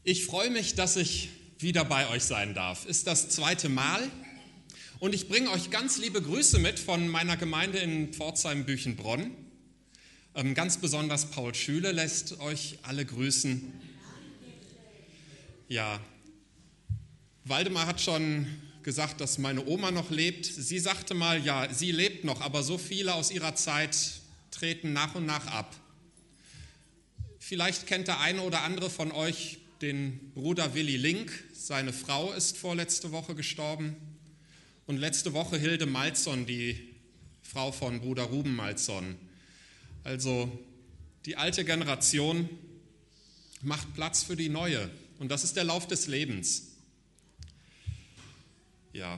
Ich freue mich, dass ich wieder bei euch sein darf. Ist das zweite Mal und ich bringe euch ganz liebe Grüße mit von meiner Gemeinde in Pforzheim-Büchenbronn. Ganz besonders Paul Schüle lässt euch alle grüßen. Ja, Waldemar hat schon gesagt, dass meine Oma noch lebt. Sie sagte mal, ja, sie lebt noch, aber so viele aus ihrer Zeit treten nach und nach ab. Vielleicht kennt der eine oder andere von euch den Bruder Willi Link. Seine Frau ist vorletzte Woche gestorben. Und letzte Woche Hilde Malzon, die Frau von Bruder Ruben Malzon. Also die alte Generation macht Platz für die neue. Und das ist der Lauf des Lebens. Ja.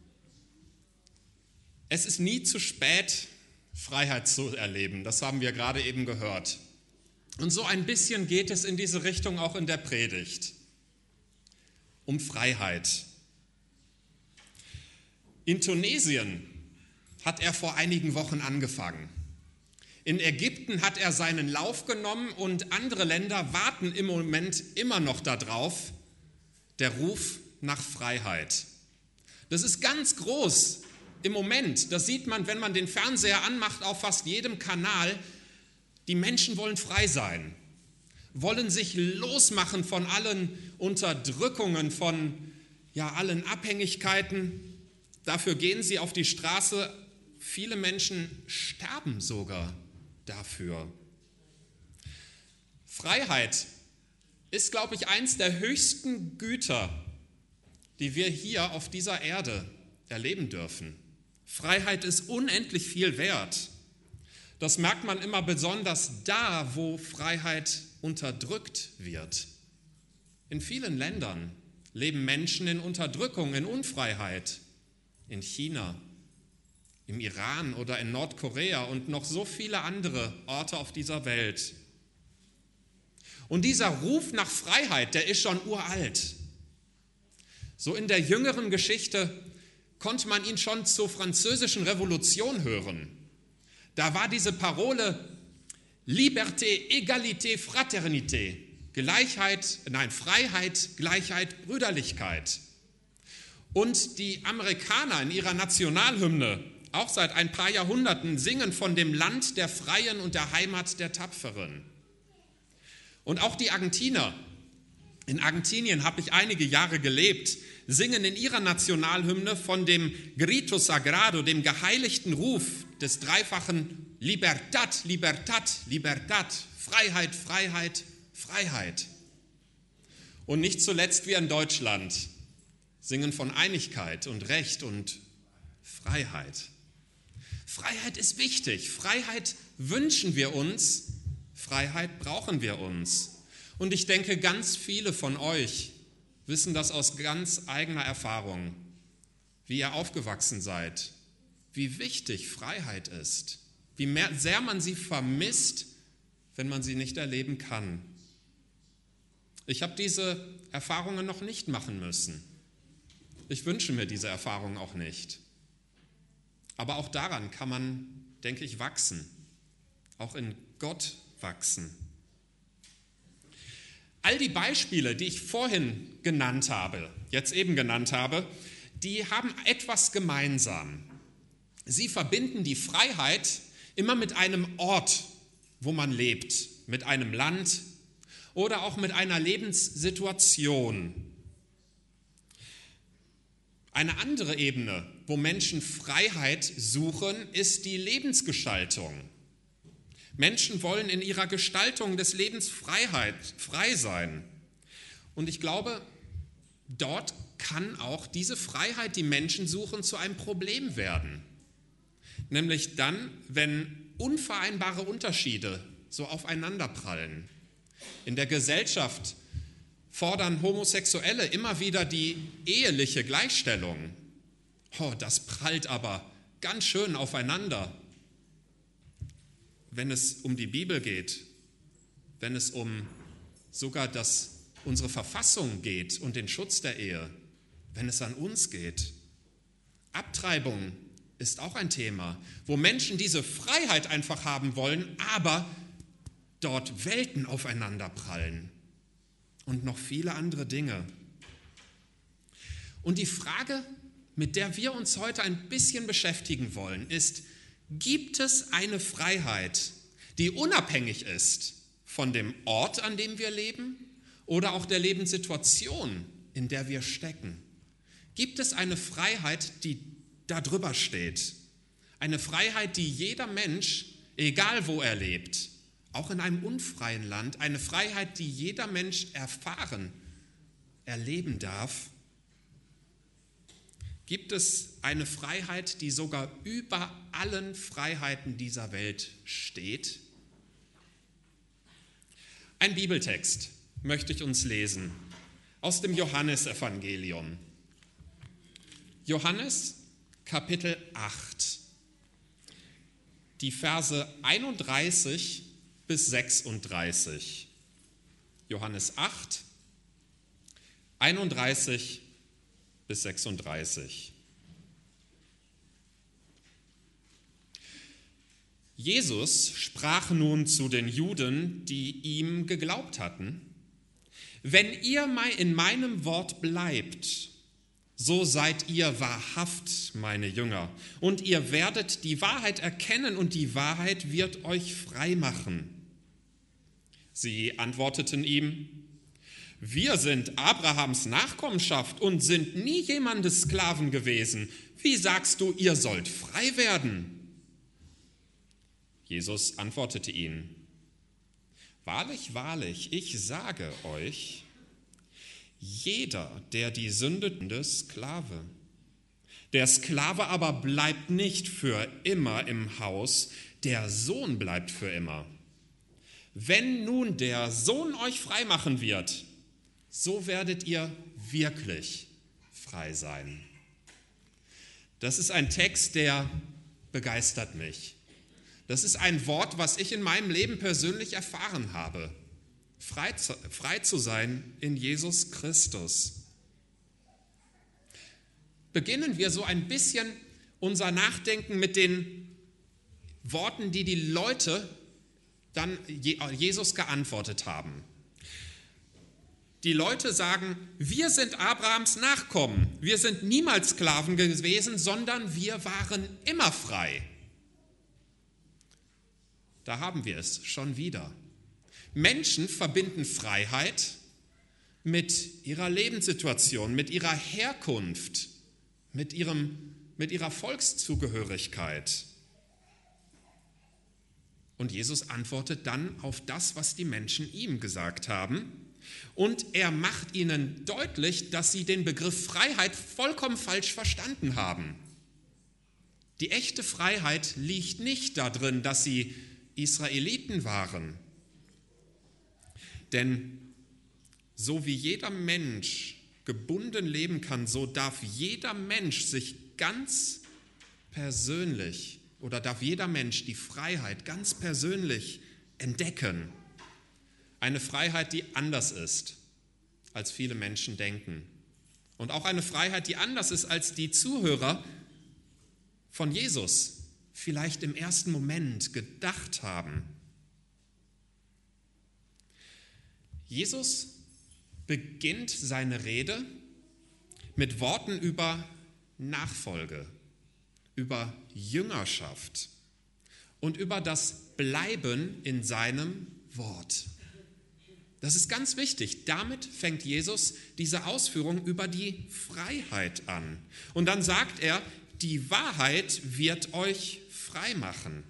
Es ist nie zu spät, Freiheit zu erleben. Das haben wir gerade eben gehört. Und so ein bisschen geht es in diese Richtung auch in der Predigt. Um Freiheit. In Tunesien hat er vor einigen Wochen angefangen. In Ägypten hat er seinen Lauf genommen und andere Länder warten im Moment immer noch darauf, der Ruf nach Freiheit. Das ist ganz groß im Moment. Das sieht man, wenn man den Fernseher anmacht, auf fast jedem Kanal. Die Menschen wollen frei sein, wollen sich losmachen von allen Unterdrückungen, von allen Abhängigkeiten. Dafür gehen sie auf die Straße. Viele Menschen sterben sogar dafür. Freiheit ist, glaube ich, eins der höchsten Güter, die wir hier auf dieser Erde erleben dürfen. Freiheit ist unendlich viel wert. Das merkt man immer besonders da, wo Freiheit unterdrückt wird. In vielen Ländern leben Menschen in Unterdrückung, in Unfreiheit. In China, im Iran oder in Nordkorea und noch so viele andere Orte auf dieser Welt. Und dieser Ruf nach Freiheit, der ist schon uralt. So in der jüngeren Geschichte konnte man ihn schon zur Französischen Revolution hören. Da war diese Parole Liberté, Égalité, Fraternité, Freiheit, Gleichheit, Brüderlichkeit. Und die Amerikaner in ihrer Nationalhymne, auch seit ein paar Jahrhunderten, singen von dem Land der Freien und der Heimat der Tapferen. Und auch die Argentinier, in Argentinien habe ich einige Jahre gelebt, singen in ihrer Nationalhymne von dem Grito Sagrado, dem geheiligten Ruf des dreifachen Libertad, Libertad, Libertad, Freiheit, Freiheit, Freiheit. Und nicht zuletzt wir in Deutschland singen von Einigkeit und Recht und Freiheit. Freiheit ist wichtig, Freiheit wünschen wir uns, Freiheit brauchen wir uns. Und ich denke, ganz viele von euch wissen das aus ganz eigener Erfahrung, wie ihr aufgewachsen seid, wie wichtig Freiheit ist, wie sehr man sie vermisst, wenn man sie nicht erleben kann. Ich habe diese Erfahrungen noch nicht machen müssen. Ich wünsche mir diese Erfahrung auch nicht. Aber auch daran kann man, denke ich, wachsen, auch in Gott wachsen. All die Beispiele, die ich vorhin jetzt eben genannt habe, die haben etwas gemeinsam. Sie verbinden die Freiheit immer mit einem Ort, wo man lebt, mit einem Land oder auch mit einer Lebenssituation. Eine andere Ebene, wo Menschen Freiheit suchen, ist die Lebensgestaltung. Menschen wollen in ihrer Gestaltung des Lebens frei sein. Und ich glaube, dort kann auch diese Freiheit, die Menschen suchen, zu einem Problem werden. Nämlich dann, wenn unvereinbare Unterschiede so aufeinanderprallen. In der Gesellschaft fordern Homosexuelle immer wieder die eheliche Gleichstellung. Das prallt aber ganz schön aufeinander. Wenn es um die Bibel geht, wenn es um sogar unsere Verfassung geht und den Schutz der Ehe, wenn es an uns geht. Abtreibung ist auch ein Thema, wo Menschen diese Freiheit einfach haben wollen, aber dort Welten aufeinander prallen. und noch viele andere Dinge. Und die Frage, mit der wir uns heute ein bisschen beschäftigen wollen, ist, gibt es eine Freiheit, die unabhängig ist von dem Ort, an dem wir leben oder auch der Lebenssituation, in der wir stecken? Gibt es eine Freiheit, die da drüber steht? Eine Freiheit, die jeder Mensch, egal wo er lebt, auch in einem unfreien Land, eine Freiheit, die jeder Mensch erleben darf? Gibt es eine Freiheit, die sogar über allen Freiheiten dieser Welt steht? Ein Bibeltext möchte ich uns lesen aus dem Johannesevangelium. Johannes Kapitel 8, die Verse 31 bis 36. Johannes 8, 31 bis 36. Jesus sprach nun zu den Juden, die ihm geglaubt hatten: Wenn ihr in meinem Wort bleibt, so seid ihr wahrhaft meine Jünger, und ihr werdet die Wahrheit erkennen, und die Wahrheit wird euch frei machen. Sie antworteten ihm: Wir sind Abrahams Nachkommenschaft und sind nie jemandes Sklaven gewesen. Wie sagst du, ihr sollt frei werden? Jesus antwortete ihnen: Wahrlich, wahrlich, ich sage euch, jeder, der die Sünde tut, ist Sklave. Der Sklave aber bleibt nicht für immer im Haus, der Sohn bleibt für immer. Wenn nun der Sohn euch frei machen wird, so werdet ihr wirklich frei sein. Das ist ein Text, der begeistert mich. Das ist ein Wort, was ich in meinem Leben persönlich erfahren habe. Frei zu sein in Jesus Christus. Beginnen wir so ein bisschen unser Nachdenken mit den Worten, die die Leute dann Jesus geantwortet haben. Die Leute sagen: Wir sind Abrahams Nachkommen. Wir sind niemals Sklaven gewesen, sondern wir waren immer frei. Da haben wir es schon wieder. Menschen verbinden Freiheit mit ihrer Lebenssituation, mit ihrer Herkunft, mit ihrer Volkszugehörigkeit. Und Jesus antwortet dann auf das, was die Menschen ihm gesagt haben. Und er macht ihnen deutlich, dass sie den Begriff Freiheit vollkommen falsch verstanden haben. Die echte Freiheit liegt nicht darin, dass sie Israeliten waren. Denn so wie jeder Mensch gebunden leben kann, so darf jeder Mensch sich ganz persönlich oder darf jeder Mensch die Freiheit ganz persönlich entdecken. Eine Freiheit, die anders ist, als viele Menschen denken. Und auch eine Freiheit, die anders ist, als die Zuhörer von Jesus vielleicht im ersten Moment gedacht haben. Jesus beginnt seine Rede mit Worten über Nachfolge, über Jüngerschaft und über das Bleiben in seinem Wort. Das ist ganz wichtig. Damit fängt Jesus diese Ausführung über die Freiheit an. Und dann sagt er: Die Wahrheit wird euch frei machen.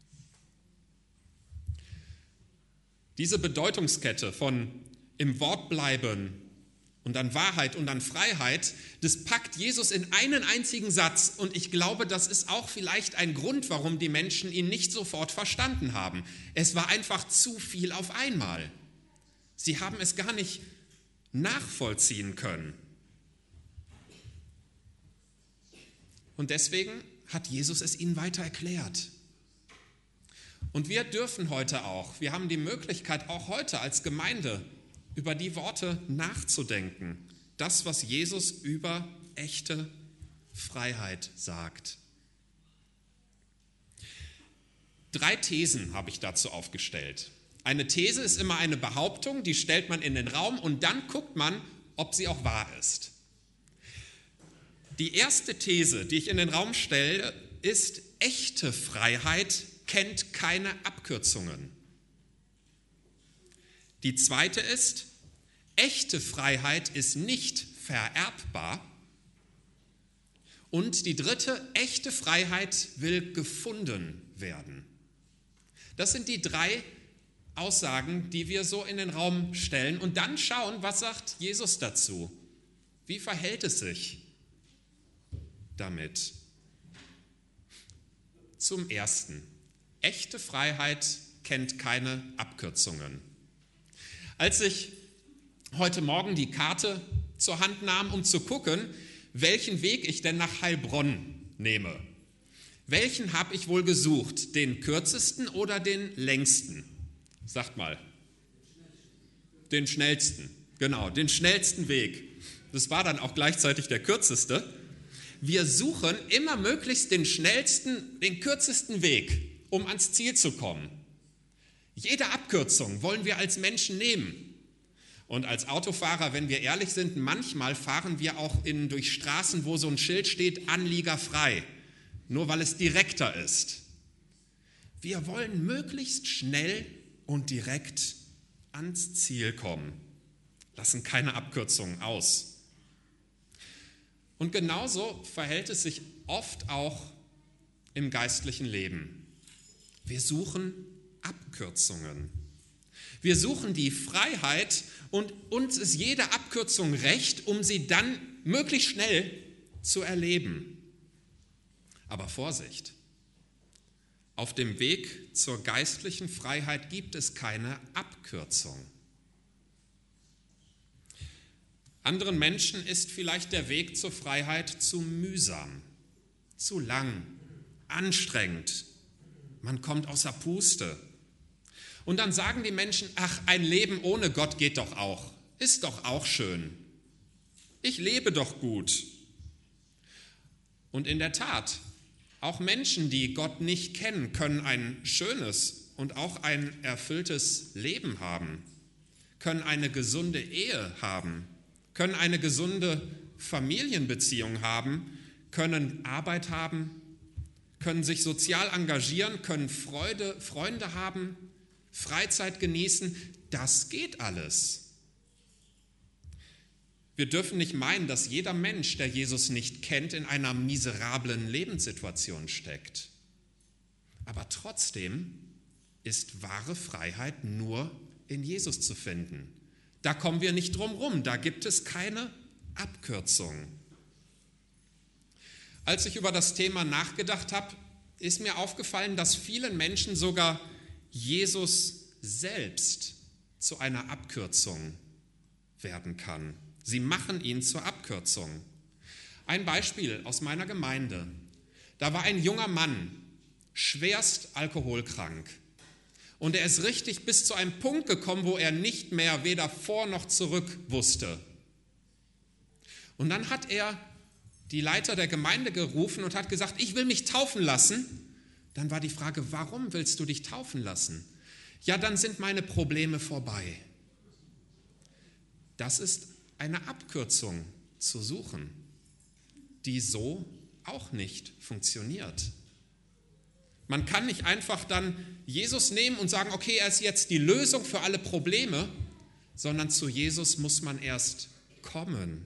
Diese Bedeutungskette von im Wort bleiben und dann Wahrheit und dann Freiheit, das packt Jesus in einen einzigen Satz. Und ich glaube, das ist auch vielleicht ein Grund, warum die Menschen ihn nicht sofort verstanden haben. Es war einfach zu viel auf einmal. Sie haben es gar nicht nachvollziehen können. Und deswegen hat Jesus es ihnen weiter erklärt. Und wir dürfen heute auch, wir haben die Möglichkeit auch heute als Gemeinde über die Worte nachzudenken. Das, was Jesus über echte Freiheit sagt. 3 Thesen habe ich dazu aufgestellt. Eine These ist immer eine Behauptung, die stellt man in den Raum und dann guckt man, ob sie auch wahr ist. Die erste These, die ich in den Raum stelle, ist: Echte Freiheit kennt keine Abkürzungen. Die zweite ist: Echte Freiheit ist nicht vererbbar. Und die dritte: Echte Freiheit will gefunden werden. Das sind die drei Aussagen, die wir so in den Raum stellen und dann schauen, was sagt Jesus dazu? Wie verhält es sich damit? Zum Ersten: Echte Freiheit kennt keine Abkürzungen. Als ich heute Morgen die Karte zur Hand nahm, um zu gucken, welchen Weg ich denn nach Heilbronn nehme, welchen habe ich wohl gesucht? Den kürzesten oder den längsten? Sagt mal. Den schnellsten. Genau, den schnellsten Weg. Das war dann auch gleichzeitig der kürzeste. Wir suchen immer möglichst den schnellsten, den kürzesten Weg, um ans Ziel zu kommen. Jede Abkürzung wollen wir als Menschen nehmen. Und als Autofahrer, wenn wir ehrlich sind, manchmal fahren wir auch durch Straßen, wo so ein Schild steht: anliegerfrei, nur weil es direkter ist. Wir wollen möglichst schnell und direkt ans Ziel kommen, lassen keine Abkürzungen aus. Und genauso verhält es sich oft auch im geistlichen Leben. Wir suchen Abkürzungen. Wir suchen die Freiheit und uns ist jede Abkürzung recht, um sie dann möglichst schnell zu erleben. Aber Vorsicht! Auf dem Weg zur geistlichen Freiheit gibt es keine Abkürzung. Anderen Menschen ist vielleicht der Weg zur Freiheit zu mühsam, zu lang, anstrengend. Man kommt außer Puste. Und dann sagen die Menschen: Ach, ein Leben ohne Gott geht doch auch, ist doch auch schön. Ich lebe doch gut. Und in der Tat, auch Menschen, die Gott nicht kennen, können ein schönes und auch ein erfülltes Leben haben, können eine gesunde Ehe haben, können eine gesunde Familienbeziehung haben, können Arbeit haben, können sich sozial engagieren, können Freunde haben, Freizeit genießen. Das geht alles. Wir dürfen nicht meinen, dass jeder Mensch, der Jesus nicht kennt, in einer miserablen Lebenssituation steckt. Aber trotzdem ist wahre Freiheit nur in Jesus zu finden. Da kommen wir nicht drum rum, da gibt es keine Abkürzung. Als ich über das Thema nachgedacht habe, ist mir aufgefallen, dass vielen Menschen sogar Jesus selbst zu einer Abkürzung werden kann. Sie machen ihn zur Abkürzung. Ein Beispiel aus meiner Gemeinde. Da war ein junger Mann, schwerst alkoholkrank. Und er ist richtig bis zu einem Punkt gekommen, wo er nicht mehr weder vor noch zurück wusste. Und dann hat er die Leiter der Gemeinde gerufen und hat gesagt: Ich will mich taufen lassen. Dann war die Frage: Warum willst du dich taufen lassen? Ja, dann sind meine Probleme vorbei. Das ist eine Abkürzung zu suchen, die so auch nicht funktioniert. Man kann nicht einfach dann Jesus nehmen und sagen: Okay, er ist jetzt die Lösung für alle Probleme, sondern zu Jesus muss man erst kommen.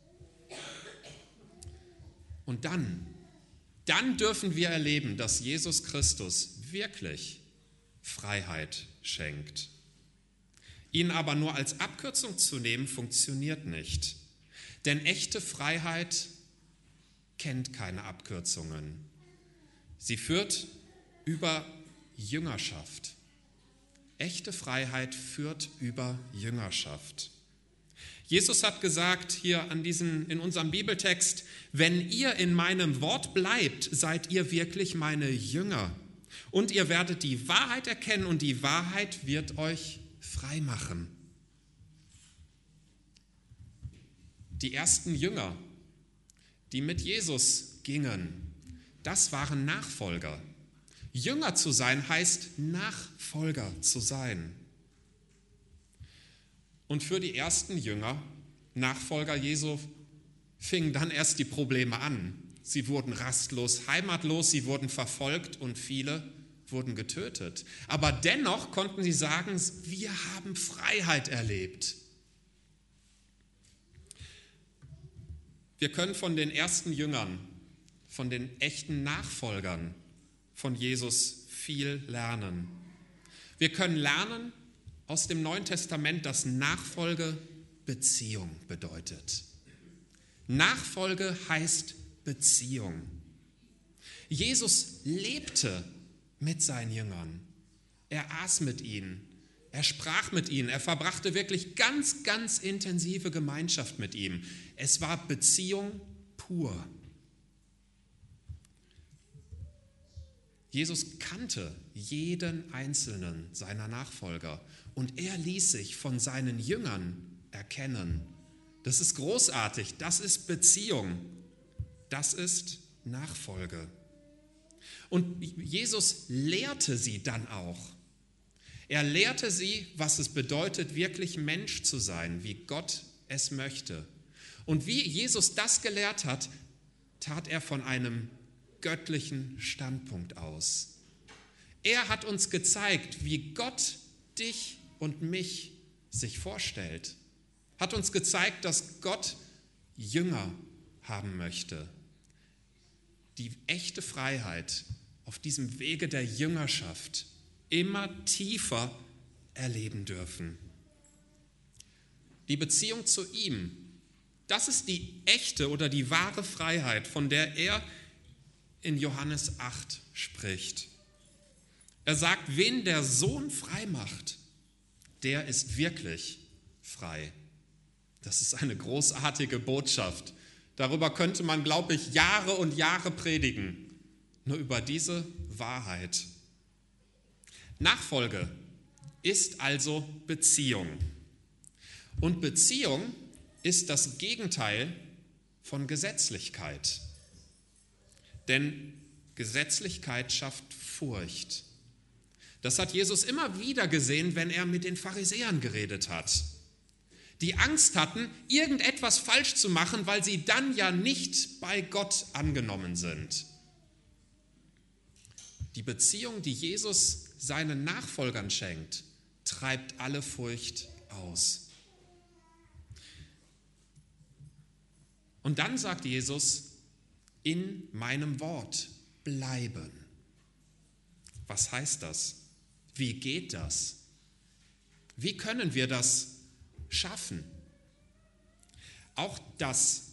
Und dann dürfen wir erleben, dass Jesus Christus wirklich Freiheit schenkt. Ihn aber nur als Abkürzung zu nehmen, funktioniert nicht. Denn echte Freiheit kennt keine Abkürzungen. Sie führt über Jüngerschaft. Echte Freiheit führt über Jüngerschaft. Jesus hat gesagt hier in unserem Bibeltext: Wenn ihr in meinem Wort bleibt, seid ihr wirklich meine Jünger. Und ihr werdet die Wahrheit erkennen und die Wahrheit wird euch frei machen. Die ersten Jünger, die mit Jesus gingen, das waren Nachfolger. Jünger zu sein heißt, Nachfolger zu sein. Und für die ersten Jünger, Nachfolger Jesu, fingen dann erst die Probleme an. Sie wurden rastlos, heimatlos, sie wurden verfolgt und viele wurden getötet. Aber dennoch konnten sie sagen, wir haben Freiheit erlebt. Wir können von den ersten Jüngern, von den echten Nachfolgern von Jesus viel lernen. Wir können lernen aus dem Neuen Testament, dass Nachfolge Beziehung bedeutet. Nachfolge heißt Beziehung. Jesus lebte mit seinen Jüngern. Er aß mit ihnen, er sprach mit ihnen, er verbrachte wirklich ganz, ganz intensive Gemeinschaft mit ihm. Es war Beziehung pur. Jesus kannte jeden einzelnen seiner Nachfolger und er ließ sich von seinen Jüngern erkennen. Das ist großartig, das ist Beziehung, das ist Nachfolge. Und Jesus lehrte sie dann auch. Er lehrte sie, was es bedeutet, wirklich Mensch zu sein, wie Gott es möchte. Und wie Jesus das gelehrt hat, tat er von einem göttlichen Standpunkt aus. Er hat uns gezeigt, wie Gott dich und mich sich vorstellt. Hat uns gezeigt, dass Gott Jünger haben möchte, die echte Freiheit auf diesem Wege der Jüngerschaft immer tiefer erleben dürfen. Die Beziehung zu ihm, das ist die echte oder die wahre Freiheit, von der er in Johannes 8 spricht. Er sagt, wen der Sohn frei macht, der ist wirklich frei. Das ist eine großartige Botschaft. Darüber könnte man, glaube ich, Jahre und Jahre predigen. Nur über diese Wahrheit. Nachfolge ist also Beziehung. Und Beziehung ist das Gegenteil von Gesetzlichkeit. Denn Gesetzlichkeit schafft Furcht. Das hat Jesus immer wieder gesehen, wenn er mit den Pharisäern geredet hat. Die Angst hatten, irgendetwas falsch zu machen, weil sie dann ja nicht bei Gott angenommen sind. Die Beziehung, die Jesus seinen Nachfolgern schenkt, treibt alle Furcht aus. Und dann sagt Jesus, in meinem Wort bleiben. Was heißt das? Wie geht das? Wie können wir das schaffen? Auch das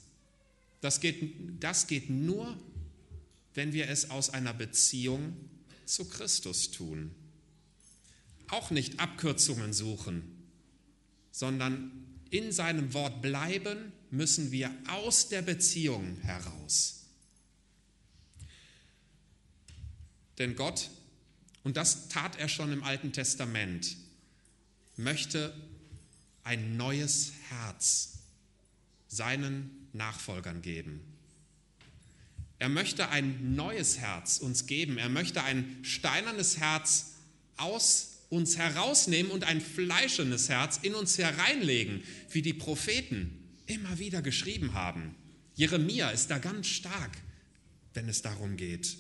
geht nur, wenn wir es aus einer Beziehung zu Christus tun. Auch nicht Abkürzungen suchen, sondern in seinem Wort bleiben müssen wir aus der Beziehung heraus. Denn Gott, und das tat er schon im Alten Testament, möchte ein neues Herz seinen Nachfolgern geben. Er möchte ein neues Herz uns geben. Er möchte ein steinernes Herz aus uns herausnehmen und ein fleischendes Herz in uns hereinlegen, wie die Propheten immer wieder geschrieben haben. Jeremia ist da ganz stark, wenn es darum geht.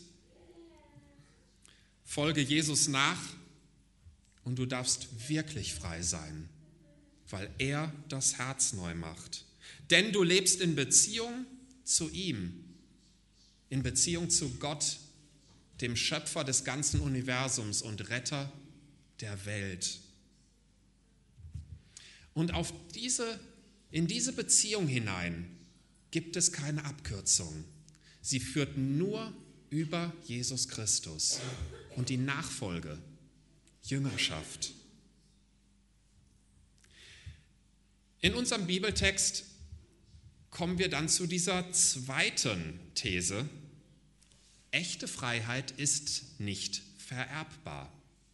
Folge Jesus nach und du darfst wirklich frei sein, weil er das Herz neu macht. Denn du lebst in Beziehung zu ihm, in Beziehung zu Gott, dem Schöpfer des ganzen Universums und Retter der Welt. Und in diese Beziehung hinein gibt es keine Abkürzung. Sie führt nur über Jesus Christus und die Nachfolge, Jüngerschaft. In unserem Bibeltext kommen wir dann zu dieser zweiten These. Echte Freiheit ist nicht vererbbar.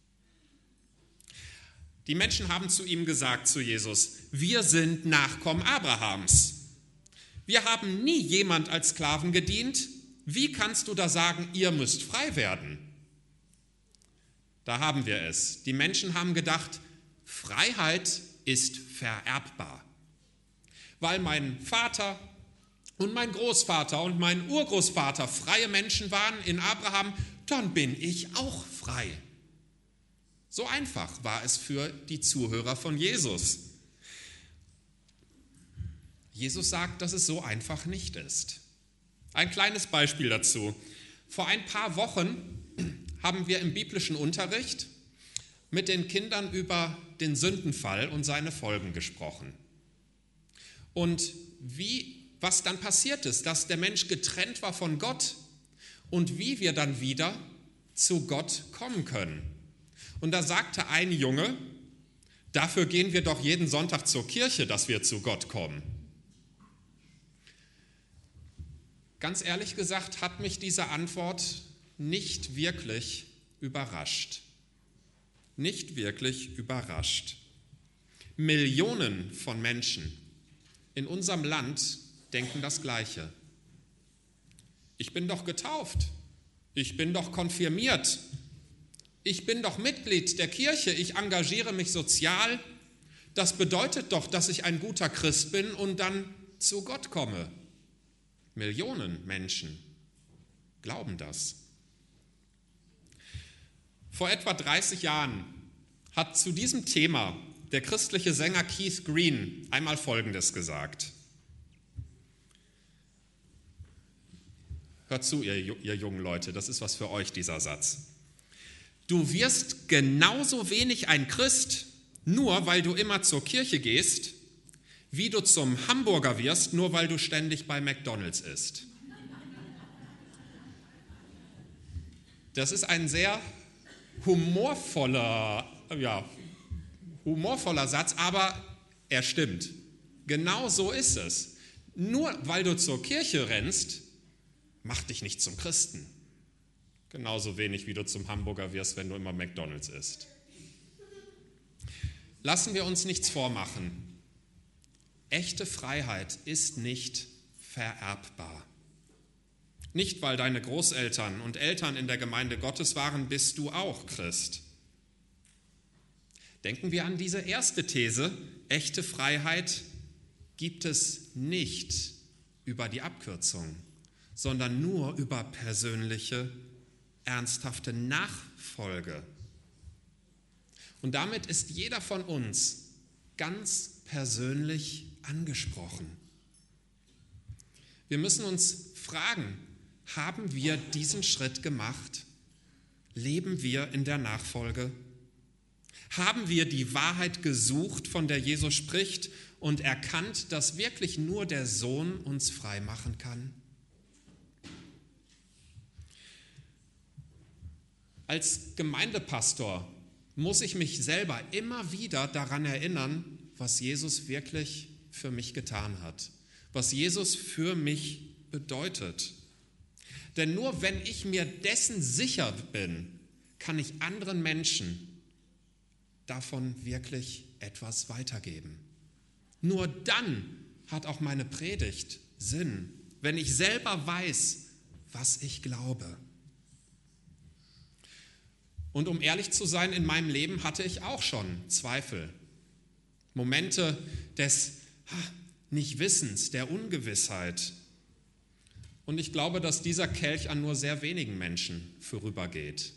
Die Menschen haben zu ihm gesagt, zu Jesus, wir sind Nachkommen Abrahams. Wir haben nie jemand als Sklaven gedient. Wie kannst du da sagen, ihr müsst frei werden? Da haben wir es. Die Menschen haben gedacht, Freiheit ist vererbbar. Weil mein Vater und mein Großvater und mein Urgroßvater freie Menschen waren in Abraham, dann bin ich auch frei. So einfach war es für die Zuhörer von Jesus. Jesus sagt, dass es so einfach nicht ist. Ein kleines Beispiel dazu. Vor ein paar Wochen haben wir im biblischen Unterricht mit den Kindern über den Sündenfall und seine Folgen gesprochen. Und was dann passiert ist, dass der Mensch getrennt war von Gott und wie wir dann wieder zu Gott kommen können. Und da sagte ein Junge, dafür gehen wir doch jeden Sonntag zur Kirche, dass wir zu Gott kommen. Ganz ehrlich gesagt hat mich diese Antwort nicht wirklich überrascht. Nicht wirklich überrascht. Millionen von Menschen in unserem Land denken das Gleiche. Ich bin doch getauft. Ich bin doch konfirmiert. Ich bin doch Mitglied der Kirche. Ich engagiere mich sozial. Das bedeutet doch, dass ich ein guter Christ bin und dann zu Gott komme. Millionen Menschen glauben das. Vor etwa 30 Jahren hat zu diesem Thema der christliche Sänger Keith Green einmal Folgendes gesagt. Hört zu, ihr jungen Leute, das ist was für euch, dieser Satz. Du wirst genauso wenig ein Christ, nur weil du immer zur Kirche gehst, wie du zum Hamburger wirst, nur weil du ständig bei McDonald's isst. Das ist ein sehr humorvoller Satz, aber er stimmt. Genau so ist es. Nur weil du zur Kirche rennst, macht dich nicht zum Christen. Genauso wenig, wie du zum Hamburger wirst, wenn du immer McDonald's isst. Lassen wir uns nichts vormachen. Echte Freiheit ist nicht vererbbar. Nicht, weil deine Großeltern und Eltern in der Gemeinde Gottes waren, bist du auch Christ. Denken wir an diese erste These. Echte Freiheit gibt es nicht über die Abkürzung, sondern nur über persönliche, ernsthafte Nachfolge. Und damit ist jeder von uns ganz persönlich angesprochen. Wir müssen uns fragen, haben wir diesen Schritt gemacht? Leben wir in der Nachfolge? Haben wir die Wahrheit gesucht, von der Jesus spricht, und erkannt, dass wirklich nur der Sohn uns frei machen kann? Als Gemeindepastor muss ich mich selber immer wieder daran erinnern, was Jesus wirklich für mich getan hat, was Jesus für mich bedeutet. Denn nur wenn ich mir dessen sicher bin, kann ich anderen Menschen davon wirklich etwas weitergeben. Nur dann hat auch meine Predigt Sinn, wenn ich selber weiß, was ich glaube. Und um ehrlich zu sein, in meinem Leben hatte ich auch schon Zweifel. Momente des Nichtwissens, der Ungewissheit. Und ich glaube, dass dieser Kelch an nur sehr wenigen Menschen vorübergeht.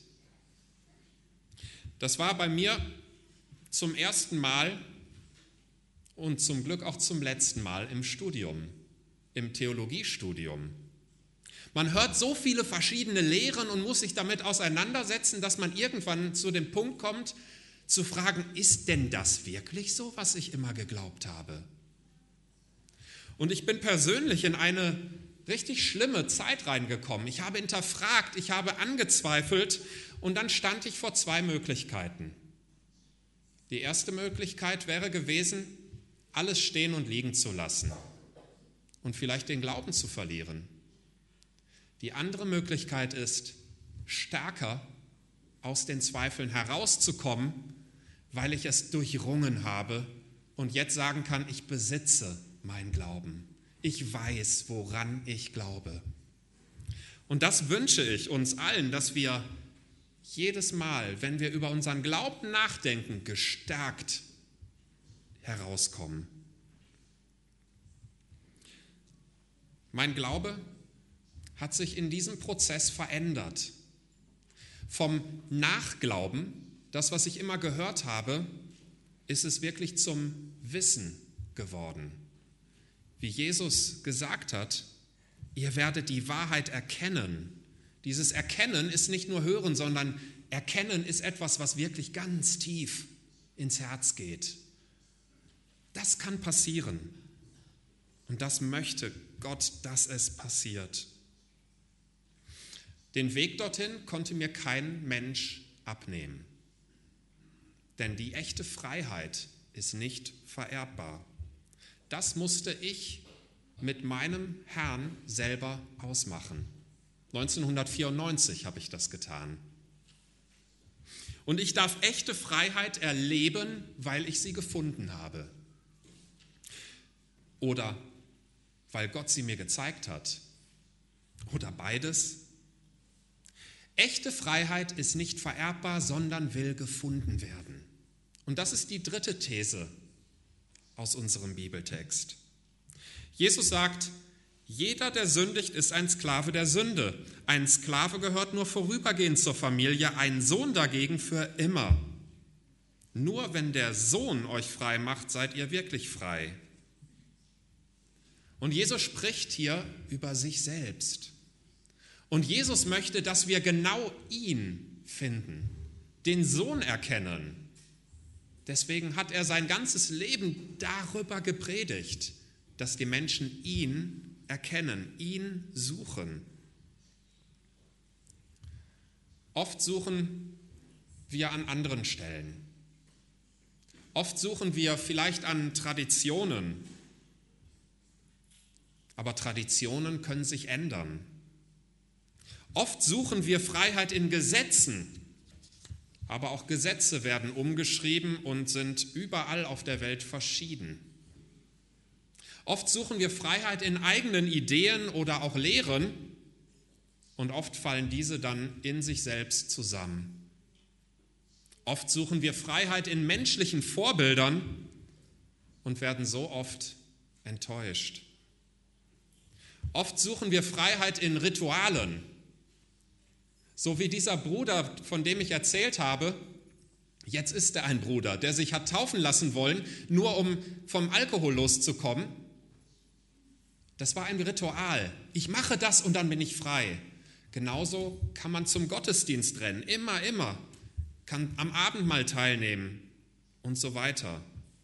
Das war bei mir zum ersten Mal und zum Glück auch zum letzten Mal im Studium, im Theologiestudium. Man hört so viele verschiedene Lehren und muss sich damit auseinandersetzen, dass man irgendwann zu dem Punkt kommt, zu fragen, ist denn das wirklich so, was ich immer geglaubt habe? Und ich bin persönlich in eine richtig schlimme Zeit reingekommen. Ich habe hinterfragt, ich habe angezweifelt und dann stand ich vor zwei Möglichkeiten. Die erste Möglichkeit wäre gewesen, alles stehen und liegen zu lassen und vielleicht den Glauben zu verlieren. Die andere Möglichkeit ist, stärker aus den Zweifeln herauszukommen, weil ich es durchrungen habe und jetzt sagen kann, ich besitze meinen Glauben. Ich weiß, woran ich glaube. Und das wünsche ich uns allen, dass wir jedes Mal, wenn wir über unseren Glauben nachdenken, gestärkt herauskommen. Mein Glaube hat sich in diesem Prozess verändert. Vom Nachglauben, das, was ich immer gehört habe, ist es wirklich zum Wissen geworden. Wie Jesus gesagt hat, ihr werdet die Wahrheit erkennen. Dieses Erkennen ist nicht nur Hören, sondern Erkennen ist etwas, was wirklich ganz tief ins Herz geht. Das kann passieren. Und das möchte Gott, dass es passiert. Den Weg dorthin konnte mir kein Mensch abnehmen. Denn die echte Freiheit ist nicht vererbbar. Das musste ich mit meinem Herrn selber ausmachen. 1994 habe ich das getan. Und ich darf echte Freiheit erleben, weil ich sie gefunden habe. Oder weil Gott sie mir gezeigt hat. Oder beides. Echte Freiheit ist nicht vererbbar, sondern will gefunden werden. Und das ist die dritte These aus unserem Bibeltext. Jesus sagt, jeder, der sündigt, ist ein Sklave der Sünde. Ein Sklave gehört nur vorübergehend zur Familie, ein Sohn dagegen für immer. Nur wenn der Sohn euch frei macht, seid ihr wirklich frei. Und Jesus spricht hier über sich selbst. Und Jesus möchte, dass wir genau ihn finden, den Sohn erkennen. Deswegen hat er sein ganzes Leben darüber gepredigt, dass die Menschen ihn erkennen, ihn suchen. Oft suchen wir an anderen Stellen. Oft suchen wir vielleicht an Traditionen. Aber Traditionen können sich ändern. Oft suchen wir Freiheit in Gesetzen, aber auch Gesetze werden umgeschrieben und sind überall auf der Welt verschieden. Oft suchen wir Freiheit in eigenen Ideen oder auch Lehren und oft fallen diese dann in sich selbst zusammen. Oft suchen wir Freiheit in menschlichen Vorbildern und werden so oft enttäuscht. Oft suchen wir Freiheit in Ritualen. So wie dieser Bruder, von dem ich erzählt habe, jetzt ist er ein Bruder, der sich hat taufen lassen wollen, nur um vom Alkohol loszukommen. Das war ein Ritual. Ich mache das und dann bin ich frei. Genauso kann man zum Gottesdienst rennen, immer, kann am Abendmahl teilnehmen und so weiter.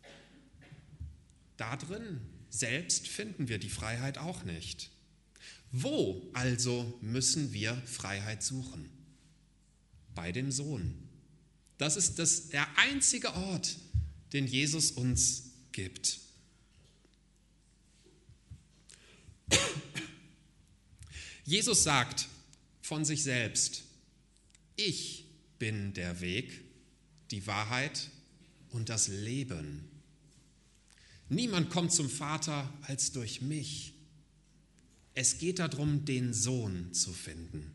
Da drin selbst finden wir die Freiheit auch nicht. Wo also müssen wir Freiheit suchen? Bei dem Sohn. Das ist der einzige Ort, den Jesus uns gibt. Jesus sagt von sich selbst, ich bin der Weg, die Wahrheit und das Leben. Niemand kommt zum Vater als durch mich. Es geht darum, den Sohn zu finden.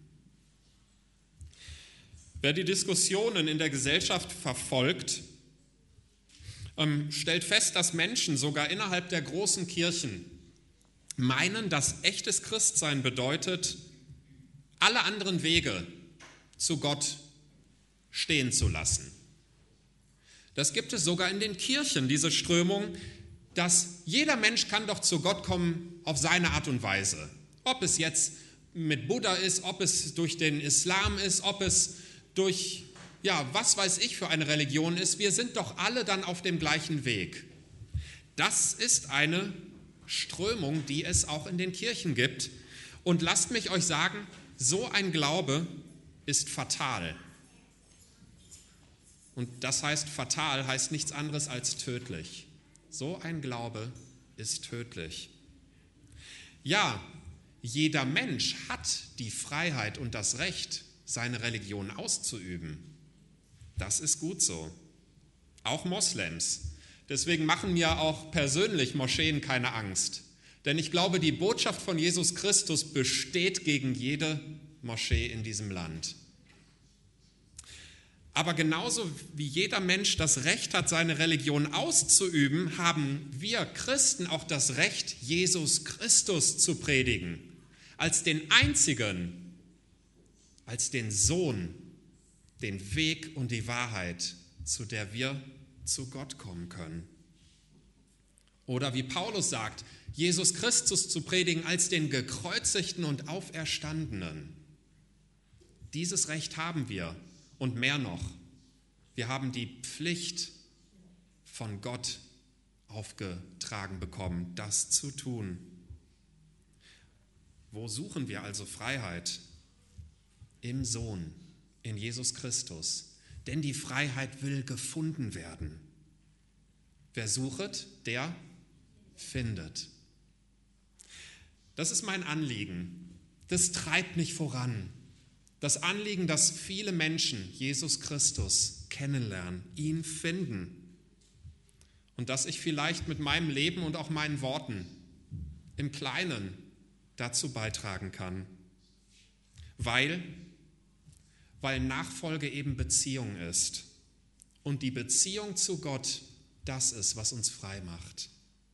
Wer die Diskussionen in der Gesellschaft verfolgt, stellt fest, dass Menschen sogar innerhalb der großen Kirchen meinen, dass echtes Christsein bedeutet, alle anderen Wege zu Gott stehen zu lassen. Das gibt es sogar in den Kirchen, diese Strömung, dass jeder Mensch kann doch zu Gott kommen auf seine Art und Weise. Ob es jetzt mit Buddha ist, ob es durch den Islam ist, ob es durch, was weiß ich für eine Religion ist. Wir sind doch alle dann auf dem gleichen Weg. Das ist eine Strömung, die es auch in den Kirchen gibt. Und lasst mich euch sagen, so ein Glaube ist fatal. Und das heißt, fatal heißt nichts anderes als tödlich. So ein Glaube ist tödlich. Ja, jeder Mensch hat die Freiheit und das Recht, seine Religion auszuüben. Das ist gut so. Auch Moslems. Deswegen machen mir auch persönlich Moscheen keine Angst. Denn ich glaube, die Botschaft von Jesus Christus besteht gegen jede Moschee in diesem Land. Aber genauso wie jeder Mensch das Recht hat, seine Religion auszuüben, haben wir Christen auch das Recht, Jesus Christus zu predigen, als den einzigen, als den Sohn, den Weg und die Wahrheit, zu der wir zu Gott kommen können. Oder wie Paulus sagt, Jesus Christus zu predigen als den Gekreuzigten und Auferstandenen. Dieses Recht haben wir und mehr noch. Wir haben die Pflicht von Gott aufgetragen bekommen, das zu tun. Wo suchen wir also Freiheit? Im Sohn, in Jesus Christus. Denn die Freiheit will gefunden werden. Wer suchet, der findet. Das ist mein Anliegen. Das treibt mich voran. Das Anliegen, dass viele Menschen Jesus Christus kennenlernen, ihn finden. Und dass ich vielleicht mit meinem Leben und auch meinen Worten im Kleinen dazu beitragen kann. Weil Nachfolge eben Beziehung ist. Und die Beziehung zu Gott, das ist, was uns frei macht.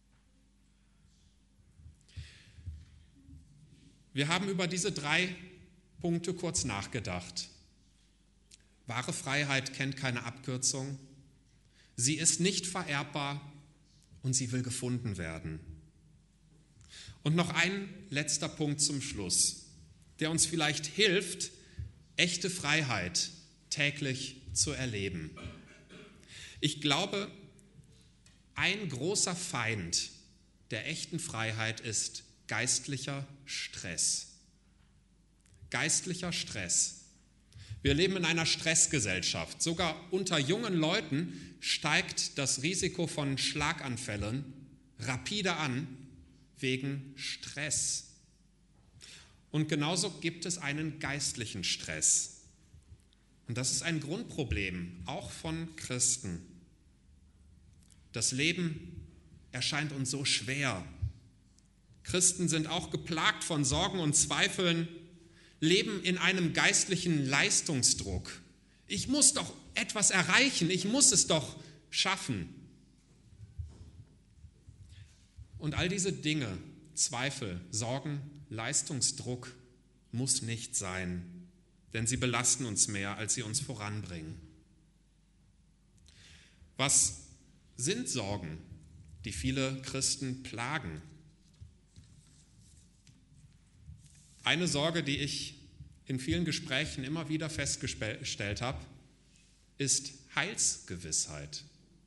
Wir haben über diese 3 Punkte kurz nachgedacht. Wahre Freiheit kennt keine Abkürzung. Sie ist nicht vererbbar und sie will gefunden werden. Und noch ein letzter Punkt zum Schluss, der uns vielleicht hilft, echte Freiheit täglich zu erleben. Ich glaube, ein großer Feind der echten Freiheit ist geistlicher Stress. Geistlicher Stress. Wir leben in einer Stressgesellschaft. Sogar unter jungen Leuten steigt das Risiko von Schlaganfällen rapide an wegen Stress. Und genauso gibt es einen geistlichen Stress. Und das ist ein Grundproblem, auch von Christen. Das Leben erscheint uns so schwer. Christen sind auch geplagt von Sorgen und Zweifeln, leben in einem geistlichen Leistungsdruck. Ich muss doch etwas erreichen, ich muss es doch schaffen. Und all diese Dinge, Zweifel, Sorgen, Leistungsdruck muss nicht sein, denn sie belasten uns mehr, als sie uns voranbringen. Was sind Sorgen, die viele Christen plagen? Eine Sorge, die ich in vielen Gesprächen immer wieder festgestellt habe, ist Heilsgewissheit.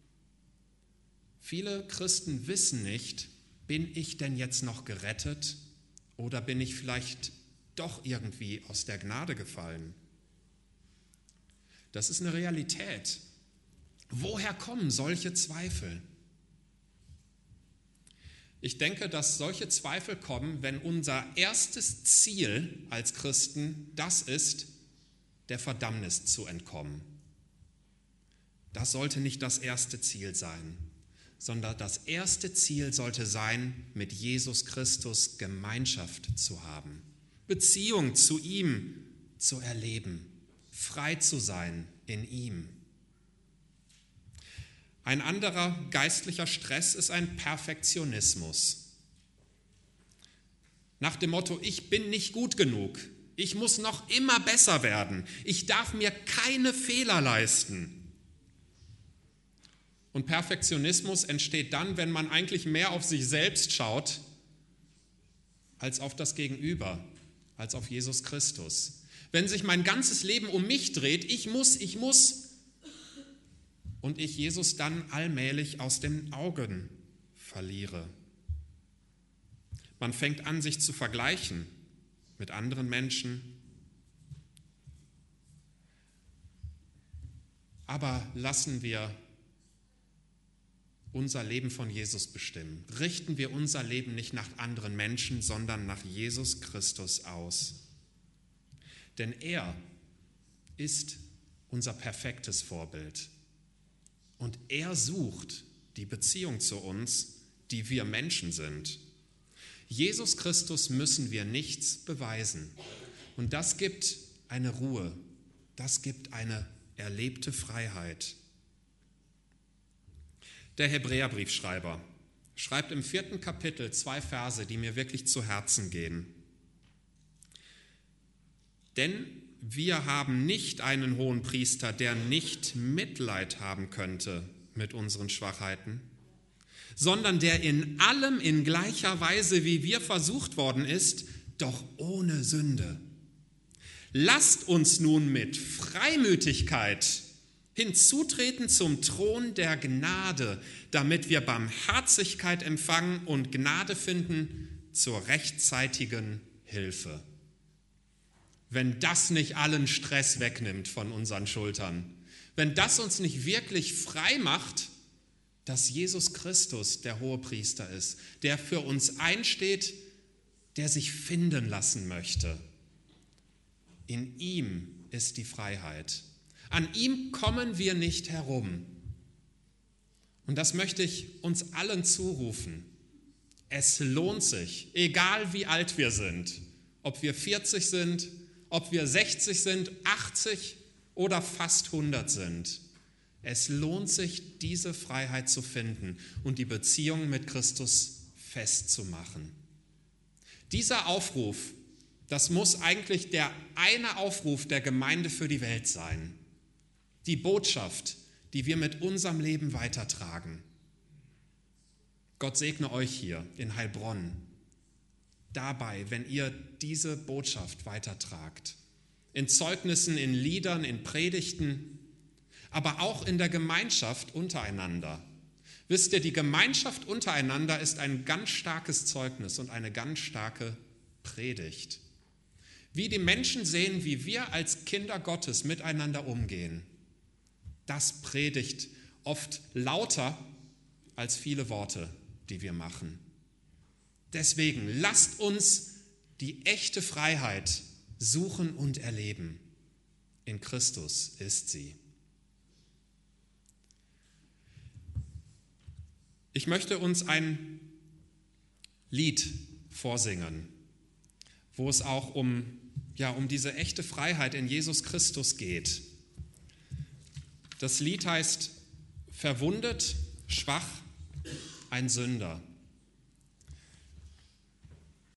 Viele Christen wissen nicht, bin ich denn jetzt noch gerettet oder bin ich vielleicht doch irgendwie aus der Gnade gefallen? Das ist eine Realität. Woher kommen solche Zweifel? Ich denke, dass solche Zweifel kommen, wenn unser erstes Ziel als Christen das ist, der Verdammnis zu entkommen. Das sollte nicht das erste Ziel sein, sondern das erste Ziel sollte sein, mit Jesus Christus Gemeinschaft zu haben, Beziehung zu ihm zu erleben, frei zu sein in ihm. Ein anderer geistlicher Stress ist ein Perfektionismus. Nach dem Motto, ich bin nicht gut genug, ich muss noch immer besser werden, ich darf mir keine Fehler leisten. Und Perfektionismus entsteht dann, wenn man eigentlich mehr auf sich selbst schaut, als auf das Gegenüber, als auf Jesus Christus. Wenn sich mein ganzes Leben um mich dreht, ich muss, und ich Jesus dann allmählich aus den Augen verliere. Man fängt an, sich zu vergleichen mit anderen Menschen. Aber lassen wir unser Leben von Jesus bestimmen. Richten wir unser Leben nicht nach anderen Menschen, sondern nach Jesus Christus aus. Denn er ist unser perfektes Vorbild. Und er sucht die Beziehung zu uns, die wir Menschen sind. Jesus Christus müssen wir nichts beweisen. Und das gibt eine Ruhe, das gibt eine erlebte Freiheit. Der Hebräerbriefschreiber schreibt im 4. Kapitel 2 Verse, die mir wirklich zu Herzen gehen. Denn wir haben nicht einen Hohenpriester, der nicht Mitleid haben könnte mit unseren Schwachheiten, sondern der in allem in gleicher Weise wie wir versucht worden ist, doch ohne Sünde. Lasst uns nun mit Freimütigkeit hinzutreten zum Thron der Gnade, damit wir Barmherzigkeit empfangen und Gnade finden zur rechtzeitigen Hilfe. Wenn das nicht allen Stress wegnimmt von unseren Schultern, wenn das uns nicht wirklich frei macht, dass Jesus Christus der Hohepriester ist, der für uns einsteht, der sich finden lassen möchte. In ihm ist die Freiheit. An ihm kommen wir nicht herum. Und das möchte ich uns allen zurufen. Es lohnt sich, egal wie alt wir sind, ob wir 40 sind, ob wir 60 sind, 80 oder fast 100 sind. Es lohnt sich, diese Freiheit zu finden und die Beziehung mit Christus festzumachen. Dieser Aufruf, das muss eigentlich der eine Aufruf der Gemeinde für die Welt sein. Die Botschaft, die wir mit unserem Leben weitertragen. Gott segne euch hier in Heilbronn dabei, wenn ihr diese Botschaft weitertragt. In Zeugnissen, in Liedern, in Predigten, aber auch in der Gemeinschaft untereinander. Wisst ihr, die Gemeinschaft untereinander ist ein ganz starkes Zeugnis und eine ganz starke Predigt. Wie die Menschen sehen, wie wir als Kinder Gottes miteinander umgehen, das predigt oft lauter als viele Worte, die wir machen. Deswegen lasst uns die echte Freiheit suchen und erleben. In Christus ist sie. Ich möchte uns ein Lied vorsingen, wo es auch um diese echte Freiheit in Jesus Christus geht. Das Lied heißt Verwundet, schwach, ein Sünder.